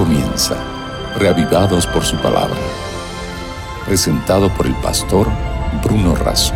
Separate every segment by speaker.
Speaker 1: comienza, reavivados por su palabra. Presentado por el pastor Bruno Razo.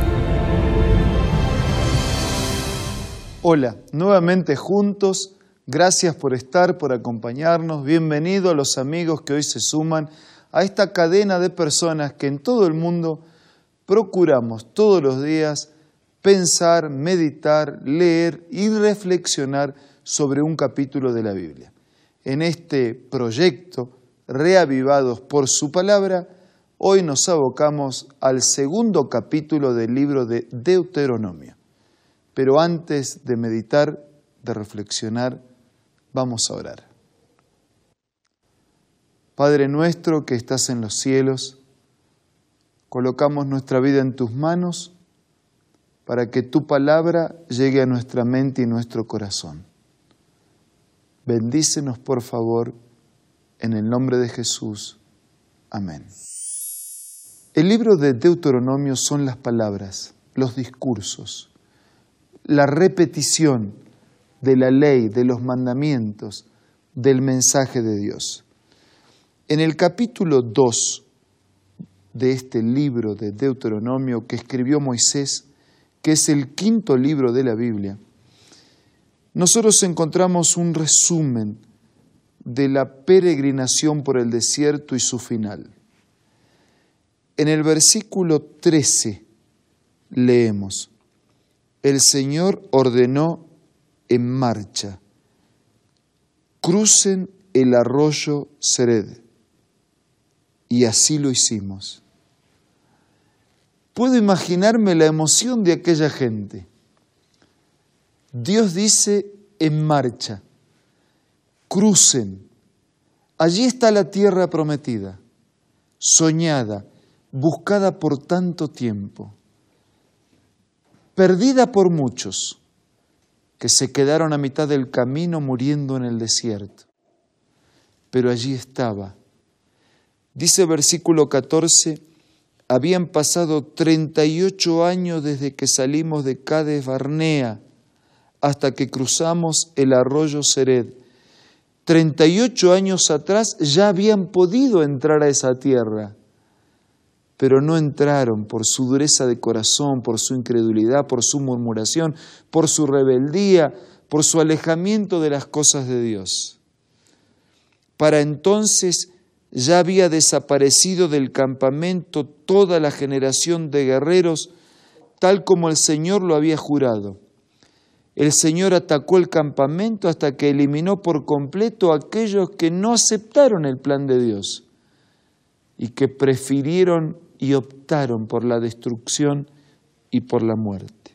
Speaker 2: Hola, nuevamente juntos, gracias por estar, por acompañarnos. Bienvenidos a los amigos que hoy se suman a esta cadena de personas que en todo el mundo procuramos todos los días pensar, meditar, leer y reflexionar sobre un capítulo de la Biblia. En este proyecto, reavivados por su palabra, hoy nos abocamos al segundo capítulo del libro de Deuteronomio. Pero antes de meditar, de reflexionar, vamos a orar. Padre nuestro que estás en los cielos, colocamos nuestra vida en tus manos para que tu palabra llegue a nuestra mente y nuestro corazón. Bendícenos, por favor, en el nombre de Jesús. Amén. El libro de Deuteronomio son las palabras, los discursos, la repetición de la ley, de los mandamientos, del mensaje de Dios. En el capítulo 2 de este libro de Deuteronomio que escribió Moisés, que es el quinto libro de la Biblia, nosotros encontramos un resumen de la peregrinación por el desierto y su final. En el versículo 13 leemos: el Señor ordenó en marcha, crucen el arroyo Sered, y así lo hicimos. Puedo imaginarme la emoción de aquella gente. Dios dice en marcha, crucen. Allí está la tierra prometida, soñada, buscada por tanto tiempo, perdida por muchos que se quedaron a mitad del camino muriendo en el desierto. Pero allí estaba. Dice el versículo 14, habían pasado 38 años desde que salimos de Cades Barnea hasta que cruzamos el arroyo Sered. 38 años atrás ya habían podido entrar a esa tierra, pero no entraron por su dureza de corazón, por su incredulidad, por su murmuración, por su rebeldía, por su alejamiento de las cosas de Dios. Para entonces ya había desaparecido del campamento toda la generación de guerreros, tal como el Señor lo había jurado. El Señor atacó el campamento hasta que eliminó por completo a aquellos que no aceptaron el plan de Dios y que prefirieron y optaron por la destrucción y por la muerte.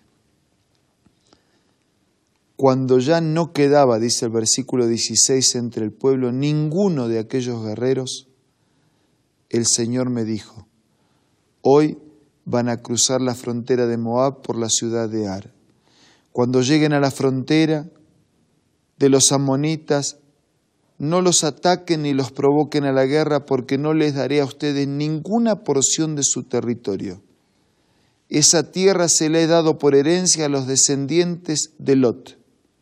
Speaker 2: Cuando ya no quedaba, dice el versículo 16, entre el pueblo ninguno de aquellos guerreros, el Señor me dijo: hoy van a cruzar la frontera de Moab por la ciudad de Ar. Cuando lleguen a la frontera de los amonitas, no los ataquen ni los provoquen a la guerra, porque no les daré a ustedes ninguna porción de su territorio. Esa tierra se la he dado por herencia a los descendientes de Lot.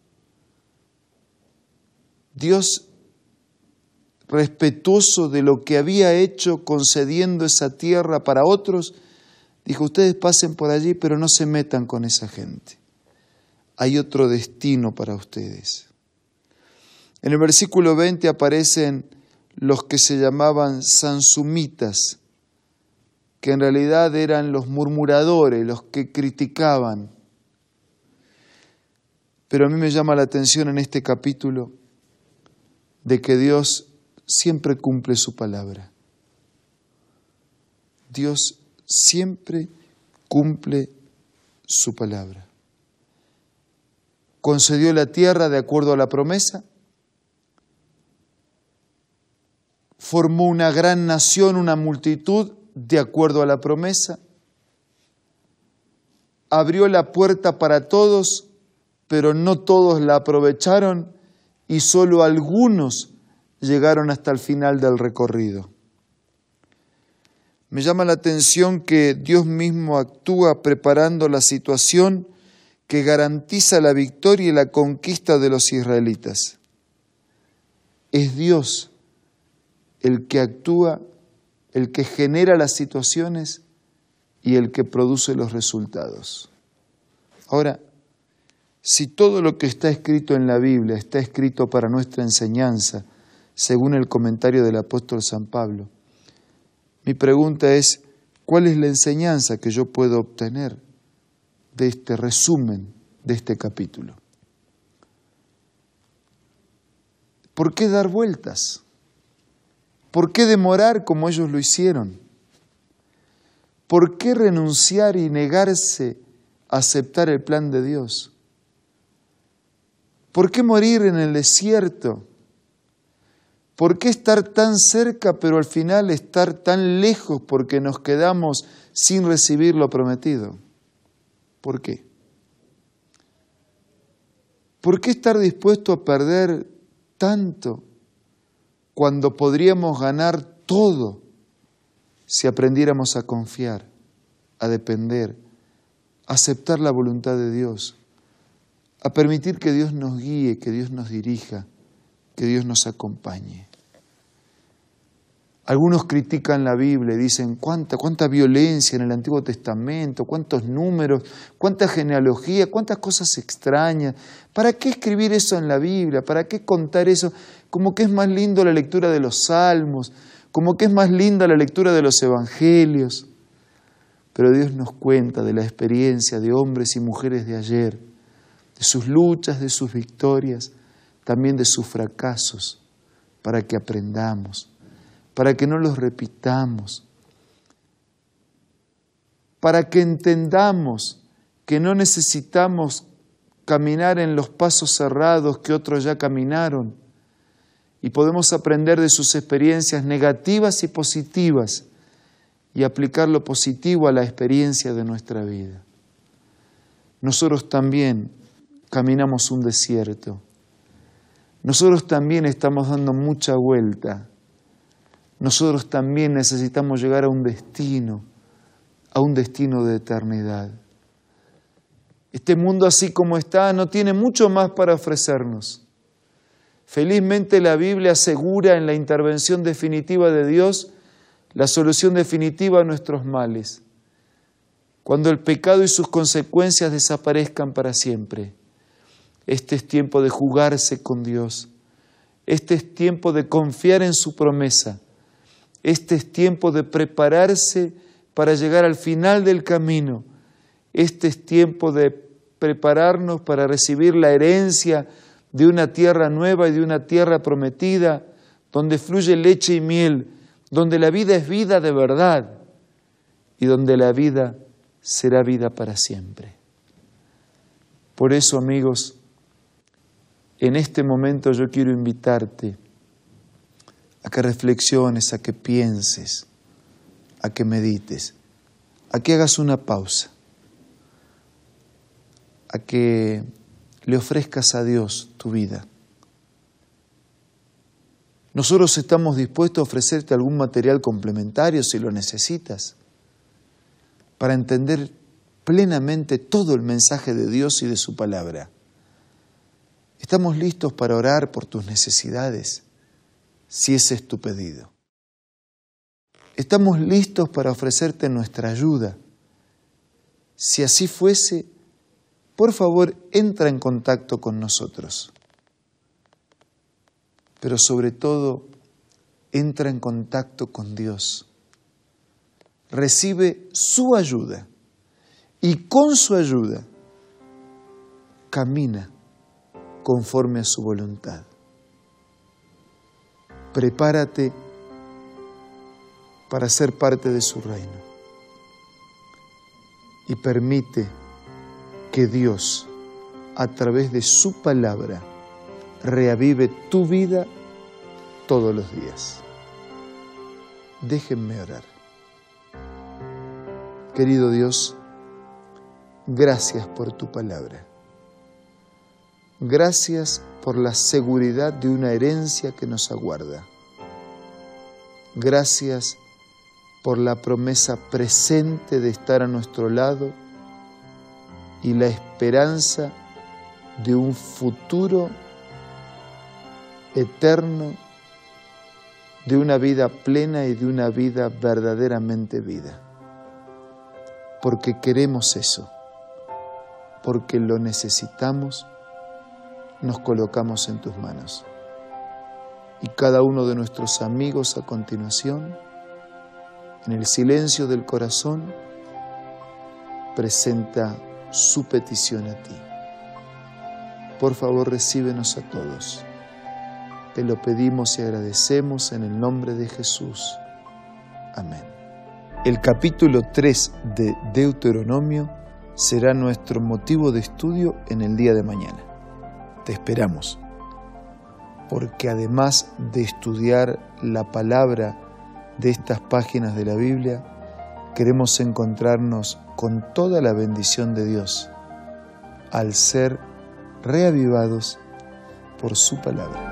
Speaker 2: Dios, respetuoso de lo que había hecho concediendo esa tierra para otros, dijo: ustedes pasen por allí, pero no se metan con esa gente. Hay otro destino para ustedes. En el versículo 20 aparecen los que se llamaban sansumitas, que en realidad eran los murmuradores, los que criticaban. Pero a mí me llama la atención en este capítulo de que Dios siempre cumple su palabra. Dios siempre cumple su palabra. Concedió la tierra de acuerdo a la promesa, formó una gran nación, una multitud de acuerdo a la promesa, abrió la puerta para todos, pero no todos la aprovecharon y solo algunos llegaron hasta el final del recorrido. Me llama la atención que Dios mismo actúa preparando la situación que garantiza la victoria y la conquista de los israelitas. Es Dios el que actúa, el que genera las situaciones y el que produce los resultados. Ahora, si todo lo que está escrito en la Biblia está escrito para nuestra enseñanza, según el comentario del apóstol San Pablo, mi pregunta es, ¿cuál es la enseñanza que yo puedo obtener de este resumen de este capítulo? ¿Por qué dar vueltas? ¿Por qué demorar como ellos lo hicieron? ¿Por qué renunciar y negarse a aceptar el plan de Dios? ¿Por qué morir en el desierto? ¿Por qué estar tan cerca pero al final estar tan lejos porque nos quedamos sin recibir lo prometido? ¿Por qué? ¿Por qué estar dispuesto a perder tanto cuando podríamos ganar todo si aprendiéramos a confiar, a depender, a aceptar la voluntad de Dios, a permitir que Dios nos guíe, que Dios nos dirija, que Dios nos acompañe? Algunos critican la Biblia y dicen cuánta violencia en el Antiguo Testamento, cuántos números, cuánta genealogía, cuántas cosas extrañas. ¿Para qué escribir eso en la Biblia? ¿Para qué contar eso? Como que es más lindo la lectura de los Salmos, como que es más linda la lectura de los Evangelios. Pero Dios nos cuenta de la experiencia de hombres y mujeres de ayer, de sus luchas, de sus victorias, también de sus fracasos, para que aprendamos, para que no los repitamos, para que entendamos que no necesitamos caminar en los pasos cerrados que otros ya caminaron y podemos aprender de sus experiencias negativas y positivas y aplicar lo positivo a la experiencia de nuestra vida. Nosotros también caminamos un desierto, nosotros también estamos dando mucha vuelta. Nosotros también necesitamos llegar a un destino de eternidad. Este mundo así como está no tiene mucho más para ofrecernos. Felizmente la Biblia asegura en la intervención definitiva de Dios la solución definitiva a nuestros males, cuando el pecado y sus consecuencias desaparezcan para siempre. Este es tiempo de jugarse con Dios. Este es tiempo de confiar en su promesa. Este es tiempo de prepararse para llegar al final del camino. Este es tiempo de prepararnos para recibir la herencia de una tierra nueva y de una tierra prometida, donde fluye leche y miel, donde la vida es vida de verdad y donde la vida será vida para siempre. Por eso, amigos, en este momento yo quiero invitarte a que reflexiones, a que pienses, a que medites, a que hagas una pausa, a que le ofrezcas a Dios tu vida. Nosotros estamos dispuestos a ofrecerte algún material complementario si lo necesitas, para entender plenamente todo el mensaje de Dios y de su palabra. Estamos listos para orar por tus necesidades, si ese es tu pedido. Estamos listos para ofrecerte nuestra ayuda. Si así fuese, por favor, entra en contacto con nosotros. Pero sobre todo, entra en contacto con Dios. Recibe su ayuda y con su ayuda camina conforme a su voluntad. Prepárate para ser parte de su reino y permite que Dios, a través de su palabra, reavive tu vida todos los días. Déjenme orar. Querido Dios, gracias por tu palabra. Gracias por la seguridad de una herencia que nos aguarda. Gracias por la promesa presente de estar a nuestro lado y la esperanza de un futuro eterno de una vida plena y de una vida verdaderamente vida. Porque queremos eso, porque lo necesitamos, nos colocamos en tus manos. Y cada uno de nuestros amigos a continuación, en el silencio del corazón, presenta su petición a ti. Por favor, recíbenos a todos. Te lo pedimos y agradecemos en el nombre de Jesús. Amén. El capítulo 3 de Deuteronomio será nuestro motivo de estudio en el día de mañana. Te esperamos, porque además de estudiar la palabra de estas páginas de la Biblia, queremos encontrarnos con toda la bendición de Dios al ser reavivados por su palabra.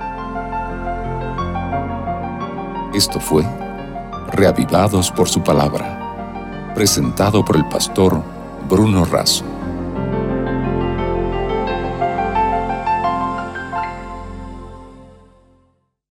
Speaker 1: Esto fue Reavivados por su palabra, presentado por el pastor Bruno Razo.